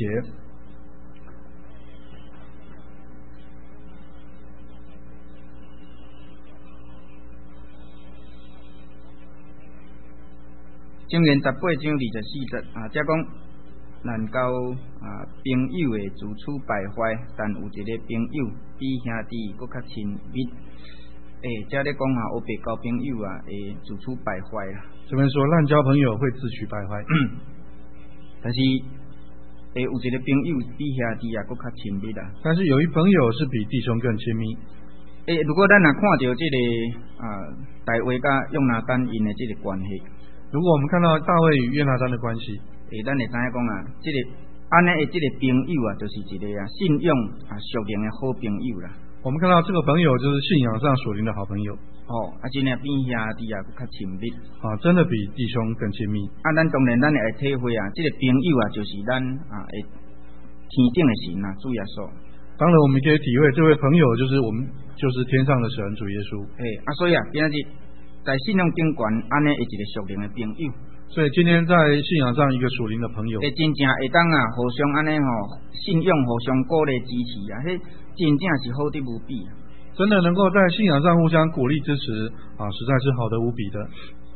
箴言十八章二十四節啊，即講難交啊朋友會自處敗壞，但有一個朋友比兄弟佫較親密。誒、欸，即咧講啊，我別交朋友啊，會自處敗壞啦。 這邊說濫交朋友會自取敗壞， 但是誒、欸、有一個朋友比兄弟啊佫較親密啦。 但是有一朋友是比弟兄更親密。 誒、欸，如果咱若看到即、這個啊大衛甲約拿單因的即個關係。 如果我們看到大衛與約拿單的關係， 誒，咱會知影講啊，即、這個安尼的即個朋友啊，就是一個啊信用啊屬靈的好朋友啦。 我們看到這個朋友就是信仰上屬靈的好朋友。 哦，啊，真係比兄弟啊較親密。 啊，真的比弟兄更親密。 啊，咱當然咱會體會啊，即、這個朋友啊，就是咱啊誒天頂的神啊，主耶穌。 當然，我們可以體會這位朋友就是我們就是天上的神主耶穌。 誒，啊，所以啊，今日在信用頂懸安尼一個屬靈的朋友。 所以今天在信仰上一个属灵的朋友， 会真正会当啊，互相安尼吼，信仰互相鼓励支持啊，迄真正是好得无比。 真的能够在信仰上互相鼓励支持啊，实在是好得无比的。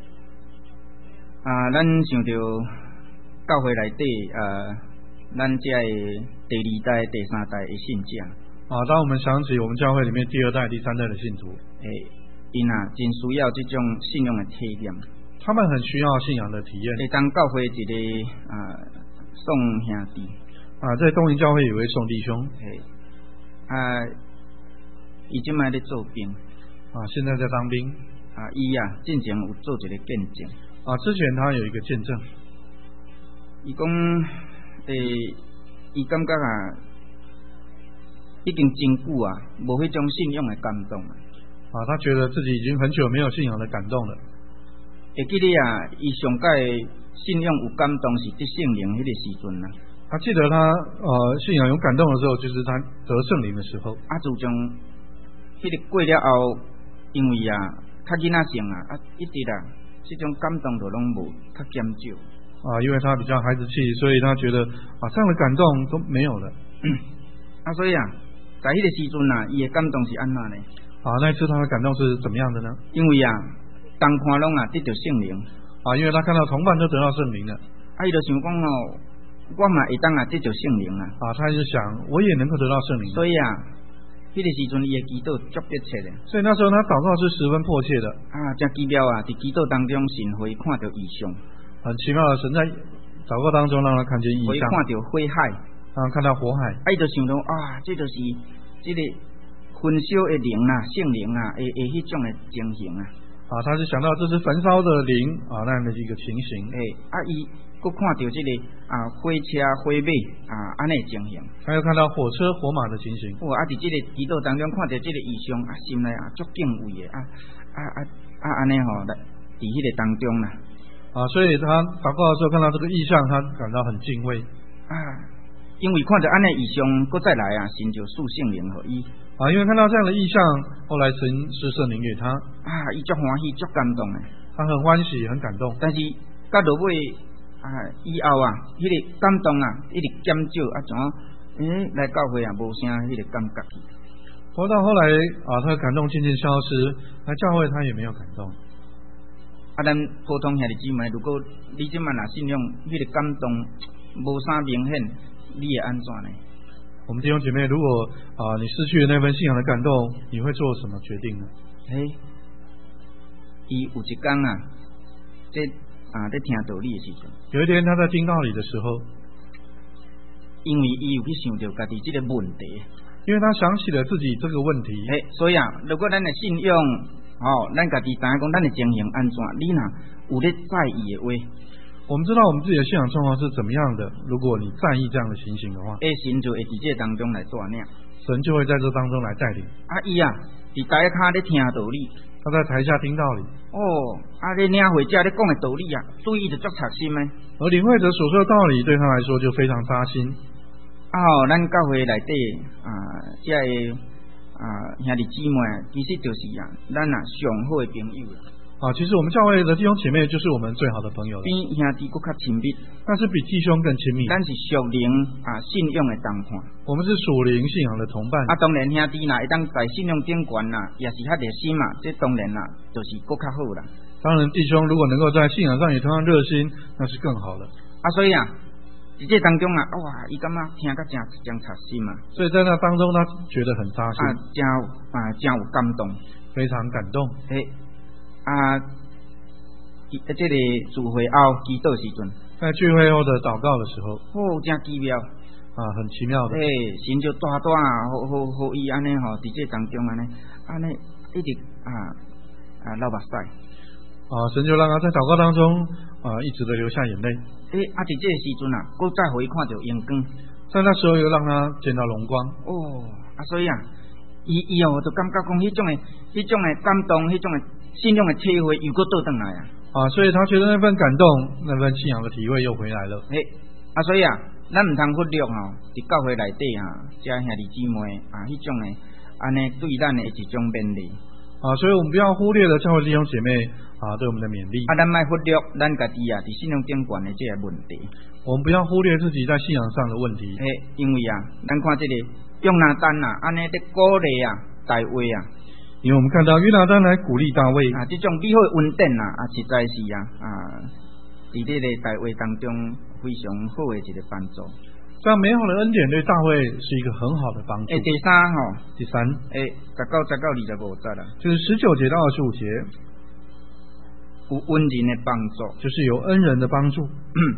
啊，咱想到教会内底呃，咱这第二代、第三代的信者啊，当我们想起我们教会里面第二代、第三代的信徒， 诶，因啊真需要这种信仰的体验。 他们很需要信仰的体验。 会当教会一个啊宋兄弟啊，在东营教会有位宋弟兄， 嘿，啊，伊即摆咧做兵啊，现在在当兵啊，伊啊之前有做一个见证啊，之前他有一个见证， 伊讲诶，伊感觉啊，已经真久啊，无迄种信仰的感动啊， 啊，他觉得自己已经很久没有信仰的感动了。 会记得啊，伊上届信仰有感动是得圣灵迄个时阵啊。 他记得他呃信仰有感动的时候，就是他得圣灵的时候。 啊，自从迄个过了后，因为啊，较囡仔性啊，啊一直啊，这种感动就拢无，较减少。 啊，因为他比较孩子气，所以他觉得啊这样的感动都没有了。 啊，所以啊，在迄个时阵啊，伊的感动是安怎呢？ 啊，那一次他的感动是怎么样的呢？ 因为啊。同伴拢啊得到圣灵啊，因为他看到同伴都得到圣灵了， 啊，伊就想讲哦，我嘛会当啊得到圣灵啊， 啊，他就想我也能够得到圣灵， 所以啊，迄、那个时阵伊的祈祷足迫切的， 所以那时候他祷告是十分迫切的啊，真奇妙啊！伫祈祷当中，神会看到异象， 很奇妙的，神在祷告当中让他看见异象， 会看到火海， 让他看到火海， 啊，伊就想到啊，这就是这个焚烧的灵啊，圣灵啊，诶诶，迄种的情形啊。 啊，他就想到这是焚烧的灵啊，那样的一个情形。 诶、欸，啊，伊佫看到这个啊火车、火马啊安尼情形。 他又看到火车、火马的情形。 哇！啊，伫这个祈祷当中看到这个异象，啊，心内啊足敬畏的，啊啊啊啊安尼吼，来伫迄个当中啦。 啊，所以他祷告的时候看到这个异象，他感到很敬畏。 啊，因为看到安尼异象，佫再来啊，神就赐圣灵互伊。 啊，因为看到这样的异象，后来神施圣灵给他， 啊，伊足欢喜，足感动诶。 他很欢喜，很感动。 但是到落尾啊以后啊，迄、那个感动啊，一直减少啊，怎啊？诶、欸，来教会啊，无啥迄个感觉去。 不过到后来啊，他的感动渐渐消失，来教会他也没有感动。 啊，咱普通兄弟姊妹，如果你即满若信仰，迄、那个感动无啥明显，你会安怎呢？ 我们弟兄姐妹，如果啊你失去了那份信仰的感动，你会做什么决定呢？ 嘿，伊有一天啊，这啊在听道理的时阵， 有一天他在听道理的时候， 因为伊有去想到家己这个问题， 因为他想起了自己这个问题。 嘿，所以啊，如果咱的信仰，哦，咱家己知影讲咱的情形安怎，你若有咧在意的话。 我们知道我们自己的信仰状况是怎么样的，如果你在意这样的情形的话， 诶，神就会伫这当中来带领， 神就会在这当中来带领。 啊，伊啊，伫台下咧听道理， 他在台下听道理。 哦，啊，咧领会者咧讲的道理啊，对伊就足插心诶。 而领会者所说的道理对他来说就非常扎心。 啊，哦，咱教会内底啊，这个啊兄弟姊妹，其实就是啊，咱啊上好的朋友啦。 啊，其实我们教会的弟兄姐妹就是我们最好的朋友了， 比兄弟更较亲密， 但是比弟兄更亲密。 咱是属灵啊信仰的同伴， 我们是属灵信仰的同伴。 啊，当然兄弟呐，会当在信仰顶悬啦，也是较热心嘛，这当然啦，就是更较好啦。 当然，弟兄如果能够在信仰上也同样热心，那是更好的。 啊，所以啊，在这当中啊，哇，伊感觉听个真真插心嘛。 所以在那当中，他觉得很扎心， 啊，真啊真有感动， 非常感动。 诶。啊，这个聚会后祈祷时阵， 在聚会后的祷告的时候， 哦，真奇妙啊，很奇妙的。 诶，神就大大啊，好好好，伊安尼吼，伫这当中安尼，安尼一直啊啊流目屎。 啊，神就让他在祷告当中啊，一直的流下眼泪。 诶，啊，伫这个时阵啊，搁再互伊看到阳光， 在那时候又让他见到荣光。 哦，啊，所以啊，伊伊哦，就感觉讲迄种诶，迄种诶感动，迄种诶。信仰的体会又搁倒转来啊！ 啊，所以他觉得那份感动，那份信仰的体会又回来了。 诶，啊，所以啊，咱唔通忽略吼，伫教会内底哈，遮兄弟姊妹啊，迄种诶，安尼对咱诶一种勉励。 啊，所以我们不要忽略了教会弟兄姐妹啊对我们的勉励。 啊，咱莫忽略咱家己啊，伫信仰顶悬的这个问题。 我们不要忽略自己在信仰上的问题。 诶，因为啊，咱看这个约拿单啊，安尼咧鼓励啊，大卫啊， 因为我们看到约拿单来鼓励大卫啊，这种美好的恩典啊，啊，实在是啊啊，伫这个大卫当中非常好的一个帮助。 这样美好的恩典对大卫是一个很好的帮助。 诶，第三吼， 第三， 诶，十九、十九、二十五节啦， 就是十九节到二十五节， 有恩人的帮助， 就是有恩人的帮助。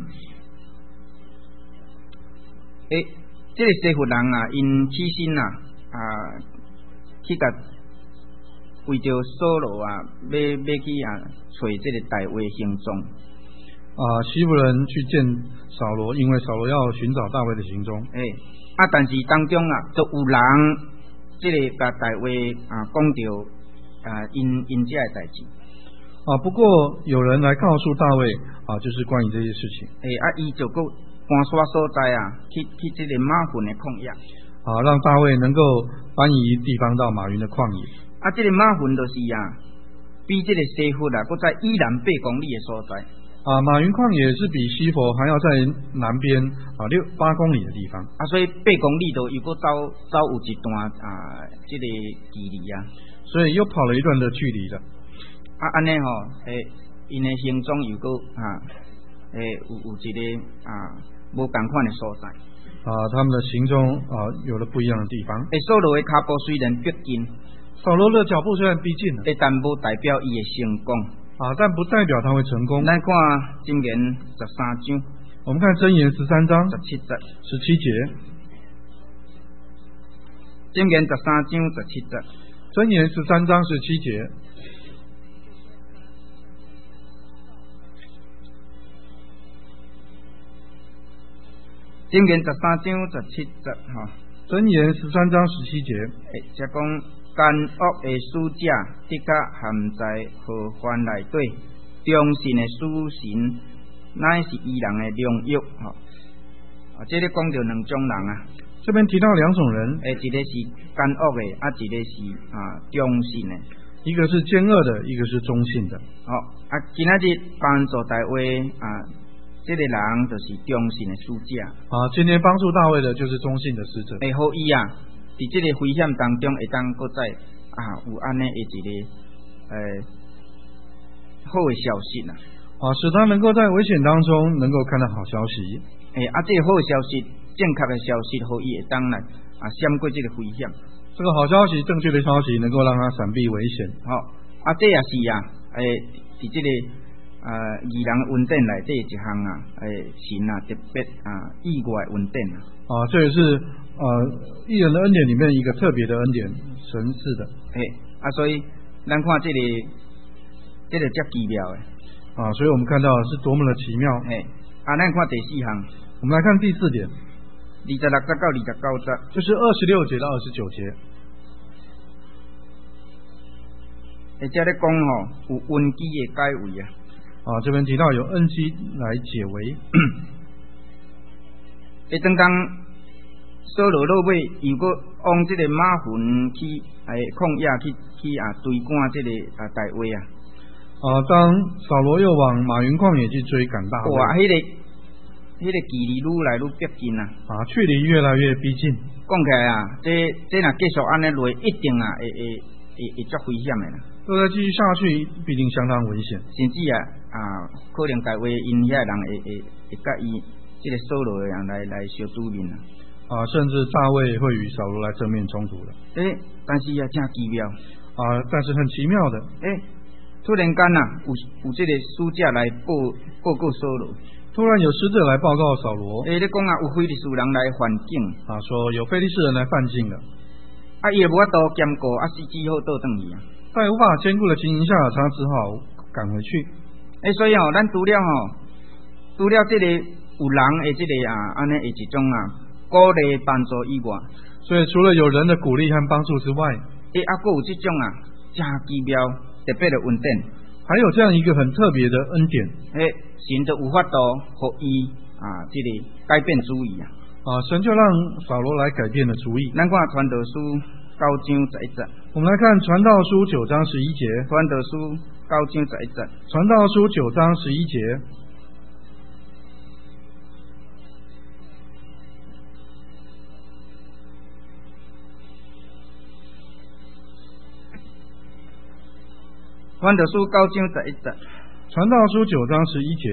诶，这个西弗人啊，因起身啊，啊，去甲为着扫罗啊，要要去啊，找这个大卫行踪。 啊，西弗人去见扫罗，因为扫罗要寻找大卫的行踪。 诶，啊，但是当中啊，就有人这个甲大卫啊讲着啊，因因这个代志。 啊，不过有人来告诉大卫啊，就是关于这些事情。 诶，啊，伊就个搬徙所在啊，去去这个马粪的旷野。 啊，让大卫能够搬移地方到马云的旷野。 啊，这个马粪就是啊，比这个西弗啊，搁在依然八公里的所在。 啊，马云旷野是比西佛还要在南边啊六八公里的地方啊，所以八公里都又搁走走有一段啊，这个距离啊， 所以又跑了一段的距离了。 啊，安尼吼，诶，因的行踪又搁啊，诶，有有一个啊无同款的所在。 啊，他们的行踪啊有了不一样的地方。 诶，扫罗的脚步虽然逼近， 扫罗的脚步虽然逼近了， 但无代表伊的成功。 啊，但不代表他会成功。 咱看箴言十三章， 我们看箴言十三章十七节， 十七节。 箴言十三章十七节， 箴言十三章十七节。 箴言十三章十七节，哈。 箴言十三章十七节。 诶，即讲。奸恶的使者，的确含在何患内底；忠信的使臣，乃是伊人的良药。吼，啊，这里讲着两种人啊。 这边提到两种人， 诶，一个是奸恶的，啊，一个是啊忠信的。 一个是奸恶的，一个是忠信的。 好，啊，今仔日帮助大卫啊，这个人就是忠信的使者。 啊，今天帮助大卫的就是忠信的使者。 诶，好伊啊。伫这个危险当中，会当搁在啊有安尼的一个诶、呃、好的消息啦， 啊，使他能够在危险当中能够看到好消息。 诶、欸，啊，这个好的消息，正确的消息，好伊会当来啊闪过这个危险。 这个好消息，正确的消息，能够让他闪避危险。 好、哦，啊，这也是啊，诶、欸，伫这个呃义人恩典内底一项啊，诶、欸，神啊特别啊意外恩典啊。 啊，这也是呃义人的恩典里面一个特别的恩典，神赐的。 嘿，啊，所以咱看这个，这个遮奇妙的啊，所以我们看到是多么的奇妙。 嘿，啊，咱看第四项， 我们来看第四点， 二十六节到二十九节， 就是二十六节到二十九节。 诶，这咧讲吼，有恩基的解围啊。 啊，这边提到有恩基来解围。 诶，当当扫罗落尾，如果往这个马粪去诶旷野去去啊追赶这个啊大卫啊。 啊，当扫罗又往马云旷野去追赶大卫， 哇，迄、那个迄、那个距离愈来愈逼近啊！ 啊，距离越来越逼近。 讲起来啊，这这若继续安尼落，一定啊会会会会足危险的啦。 若再继续下去，必定相当危险。 甚至啊啊，可能大卫因遐人会会会甲伊。这个扫罗的人来来相对面啊， 啊，甚至大卫会与扫罗来正面冲突的。 诶，但是也真奇妙啊，但是很奇妙的， 诶，突然间呐、啊，有有这个使者来报报告扫罗， 突然有使者来报告扫罗， 诶，你讲啊，有非利士人来犯境啊，说有非利士人来犯境了， 啊，伊也无法度兼顾，啊，是只好倒转去啊， 在无法兼顾的情形下，他只好赶回去。 诶，所以哦，咱除了吼，除了这个。有人的这个啊，安尼的一种啊鼓励帮助以外， 所以除了有人的鼓励和帮助之外， 诶，啊，还有这种啊真奇妙特别的恩典， 还有这样一个很特别的恩典， 诶，神就有法度互伊啊，这个改变主意啊， 啊，神就让扫罗来改变了主意。 咱看传道书九章十一节。 我们来看《传道书》九章十一节，《 传道书》九章十一节，《 传道书》九章十一节。 传道书九章十一节， 传道书九章十一节。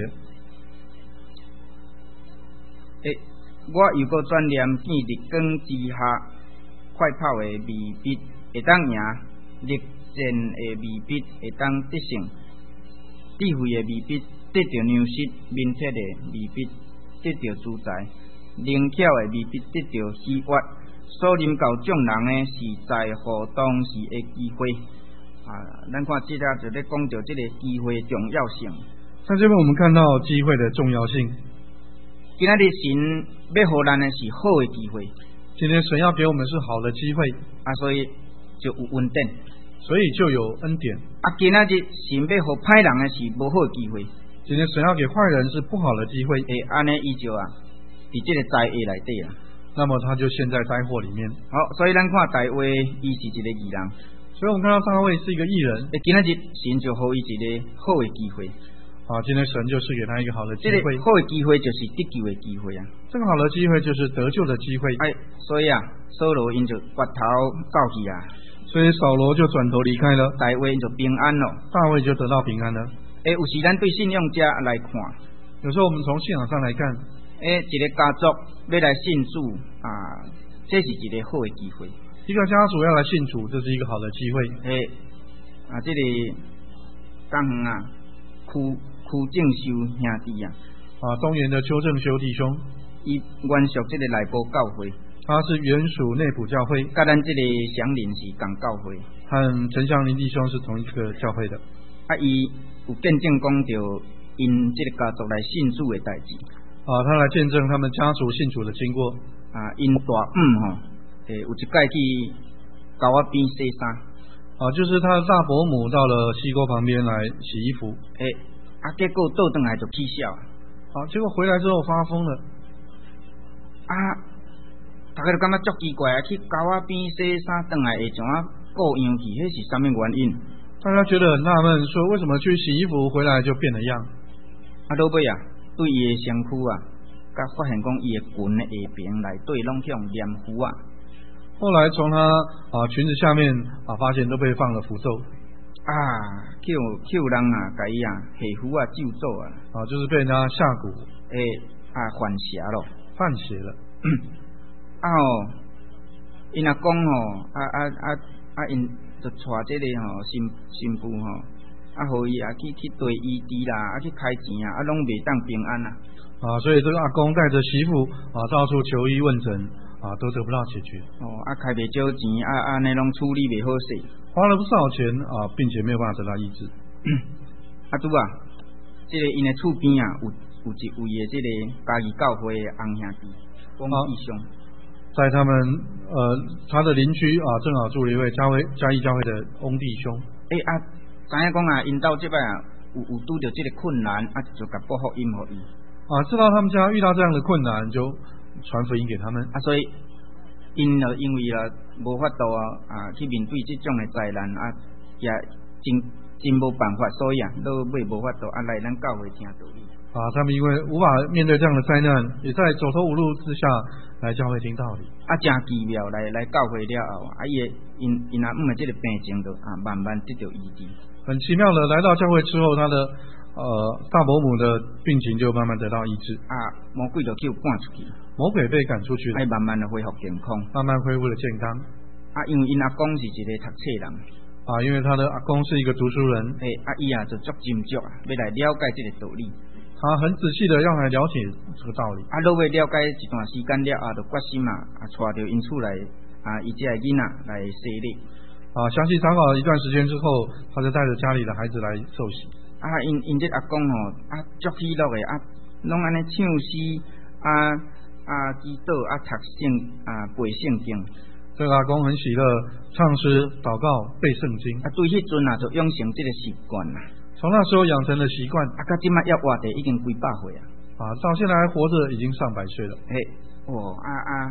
诶，我又搁转念见日光之下，快跑的未必会当赢，力战的未必会当得胜，智慧的未必得到粮食，明彻的未必得到主宰，灵巧的未必得到喜悦。所临到众人的是在乎当时的机会。啊，咱看这下就咧讲到这个机会重要性。 在这边我们看到机会的重要性。 今仔日神要予咱的是好的机会。 今天神要给我们是好的机会， 啊，所以就有恩典， 所以就有恩典。 啊，今仔日神要予歹人的是无好的机会。 今天神要给坏人是不好的机会。 诶，安尼伊就啊，伫这个灾厄内底啦。 那么他就陷在灾祸里面。 好，所以咱看大卫，伊是一个义人。 所以我们看到大卫是一个义人。 诶，今仔日神就予伊一个好的机会。 啊，今天神就是给他一个好的机会。 这个好的机会就是得救的机会啊。 这个好的机会就是得救的机会。 哎，所以啊，扫罗因就拔头走去啊。 所以扫罗就转头离开了。 大卫因就平安了。 大卫就得到平安了。 诶，有时咱对信仰者来看， 有时候我们从信仰上来看， 诶，一个家族要来信主啊，这是一个好的机会。 一个家族要来信主，这是一个好的机会。 诶，啊，这个江恒啊，区区正修兄弟啊， 啊，东原的邱正修弟兄， 伊原属这个内部教会， 他是原属内埔教会， 甲咱这个祥林是同教会， 和陈祥林弟兄是同一个教会的。 啊，伊有见证讲到因这个家族来信主的代志。 啊，他来见证他们家族信主的经过。 啊，因大姆吼。诶，有一届去沟仔边洗衫， 啊，就是他的大伯母到了溪沟旁边来洗衣服， 诶，啊，结果倒转来就起笑， 啊，结果回来之后发疯了， 啊，大家就感觉足奇怪啊，去沟仔边洗衫，转来会怎啊过样去，迄是啥物原因？ 大家觉得很纳闷，说为什么去洗衣服回来就变了样？ 啊，落尾啊，对伊的身躯啊，甲发现讲伊的裙的下边内底拢向黏糊啊。 后来从他啊裙子下面啊发现都被放了符咒啊，叫叫人啊，甲伊啊下符啊咒咒啊， 啊就是被人家下蛊， 诶啊犯邪咯， 犯邪了。 啊哦，因阿公吼，啊啊啊啊因就带这个吼新新妇吼，啊互伊啊去去对医治啦，啊去开钱啊，啊拢袂当平安啊。 啊，所以这个阿公带着媳妇啊到处求医问诊。啊，都得不到解决。 哦，啊，开袂少钱，啊啊，那拢处理袂好势， 花了不少钱啊，并且没有办法得到医治。 啊，拄啊，这个因的厝边啊，有有一位的这个家己教会的翁兄弟，翁弟兄， 在他们呃他的邻居啊，正好住了一位嘉威嘉义教会的翁弟兄。 诶、欸、啊，知影讲啊，因到这摆啊，有有拄着这个困难，啊，就甲报福音予伊。 啊，知道他们家遇到这样的困难，就传福音给他们啊，所以因了因为了无法度啊啊去面对这种的灾难啊，也真真无办法，所以啊，都尾无法度啊来咱教会听道理。 啊，他们因为无法面对这样的灾难，也在走投无路之下来教会听道理。 啊，真奇妙来来教会了后，啊，伊因因阿姆的这个病情就啊慢慢得到医治。很奇妙的，来到教会之后，他的呃大伯母的病情就慢慢得到医治。 啊，魔鬼就叫赶出去。 魔鬼被赶出去了， 哎，慢慢的恢复健康， 慢慢恢复了健康。 啊，因为因阿公是一个读册人， 啊，因为他的阿公是一个读书人， 哎，啊伊啊就足斟酌啊，要来了解这个道理。 他很仔细的要来了解这个道理。 啊，落尾了解一段时间了啊，就决心啊，啊，带着因厝来啊，伊这个囡仔来洗礼。 啊，详细参考了一段时间之后，他就带着家里的孩子来受洗。 啊，因因这阿公吼啊，足喜乐的啊，拢安尼唱诗啊。啊，祈祷啊，读圣啊，背圣经。 这个阿公很喜乐，唱诗、祷告、背圣经。 啊，对迄阵啊，就养成这个习惯啦。 从那时候养成了习惯。 啊，到今麦要活的已经几百岁啊。 啊，到现在还活着，已经上百岁了。 嘿，哦，啊啊啊，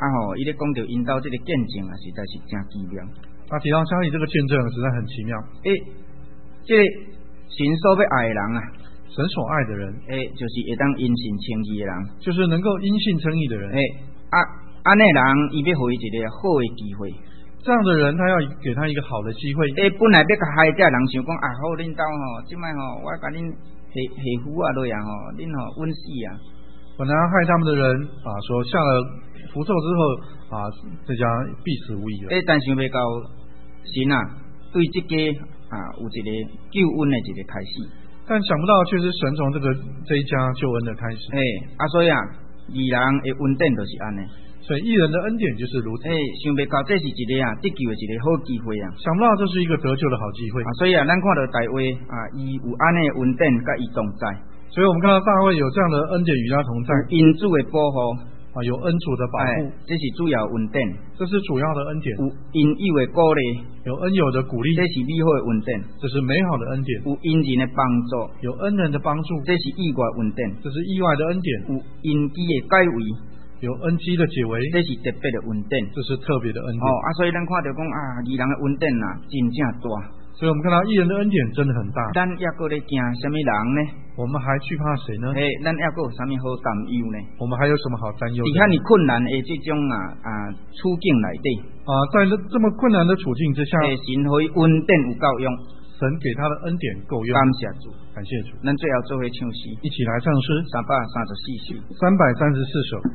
啊吼，伊咧讲到因兜这个见证啊，实在是真奇妙。 他提到家里这个见证实在很奇妙。 诶，这个神所要爱的人啊， 神所爱的人， 诶，就是会当因信称义的人， 就是能够因信称义的人。 诶，啊，安尼人伊要互伊一个好的机会。 这样的人，他要给他一个好的机会。 诶，本来要甲害这人想讲啊，好恁兜吼，即摆吼，我甲恁下下夫啊落啊吼，恁吼稳死啊。 本来要害他们的人啊，说下了符咒之后啊，这家必死无疑了。 诶，但想袂到神啊，对这个啊有一个救恩的一个开始。 但想不到却是神从这个这一家救恩的开始。 诶，啊，所以啊，义人的恩典就是安尼。 所以义人的恩典就是如此。 诶，想袂到这是一个啊得救的一个好机会啊！ 想不到这是一个得救的好机会啊！所以啊，咱看到大卫啊，伊有安尼的恩典，甲伊同在。 所以我们看到大卫有这样的恩典与他同在， 恩主的保护啊，有恩主的保护， 这是主要恩典， 这是主要的恩典。 有恩友的鼓励， 有恩友的鼓励， 这是美好的恩典， 这是美好的恩典。 有恩人的帮助， 有恩人的帮助， 这是意外恩典， 这是意外的恩典。 有恩基的解围， 有恩基的解围， 这是特别的恩典， 这是特别的恩典。 哦啊，所以咱看到讲啊，义人的恩典啊，真正大。 所以我们看到义人的恩典真的很大。 咱还阁咧惊什么人呢？ 我们还惧怕谁呢？ 诶，咱还阁有什么好担忧呢？ 我们还有什么好担忧的？ 伫遐尼困难的这种啊啊处境内底啊，在这么困难的处境之下， 神互伊恩典有够用， 神给他的恩典够用。 感谢主， 感谢主。 咱最后做伙唱诗， 一起来唱诗， 三百三十四首， 三百三十四首。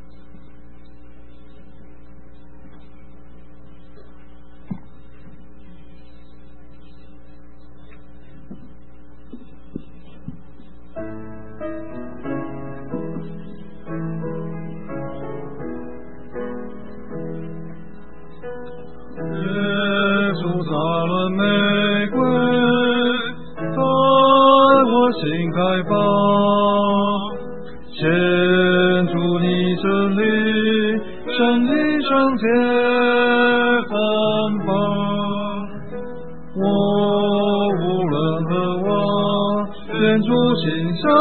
心开放，献出你真理，真理圣洁芬芳。我无论何往，献出心上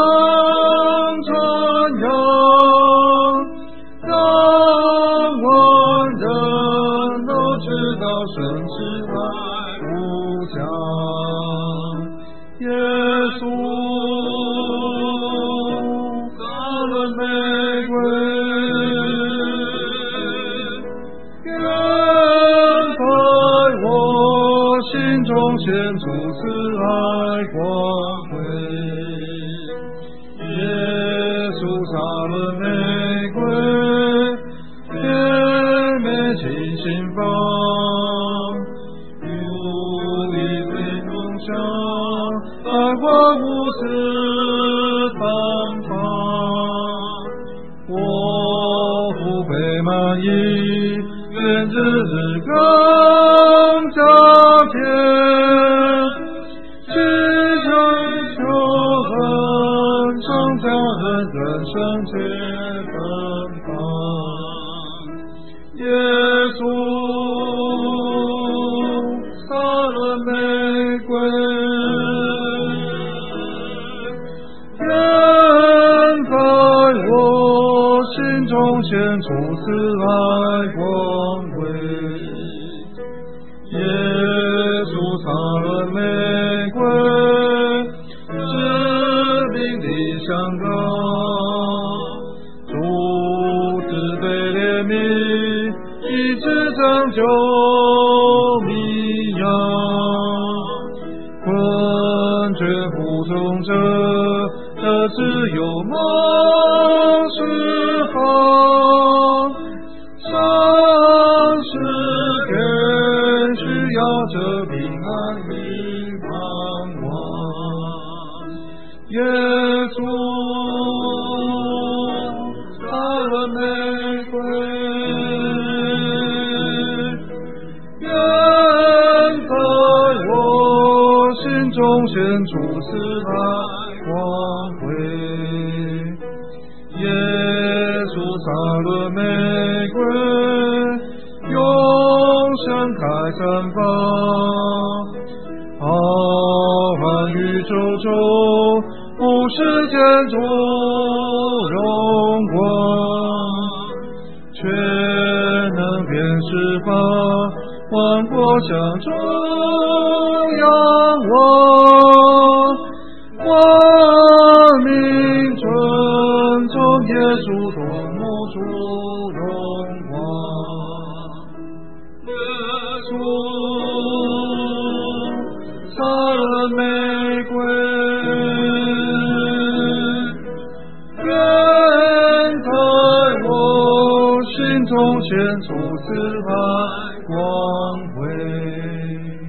传扬，让万人都知道神是爱无疆。耶稣。献出慈爱光辉，耶稣撒了玫瑰，甜美清心房，如一杯浓香，爱花无私芬芳。我父辈满意，愿日日更加添。人生皆芬芳，耶稣撒了玫瑰，愿在我心中献出慈爱光辉。耶稣撒了玫瑰，致命的香膏。拯救迷羊，困倦服从者的自由梦释放，赏赐给需要者平安与盼望。耶稣撒了玫瑰。中献出慈爱光辉，耶稣撒了玫瑰，永生开散放，浩瀚宇宙中无世间中荣光，全万国向中仰望，万民尊崇耶稣同母主荣光。耶稣，杀人玫瑰，愿在我心中显出慈爱光辉。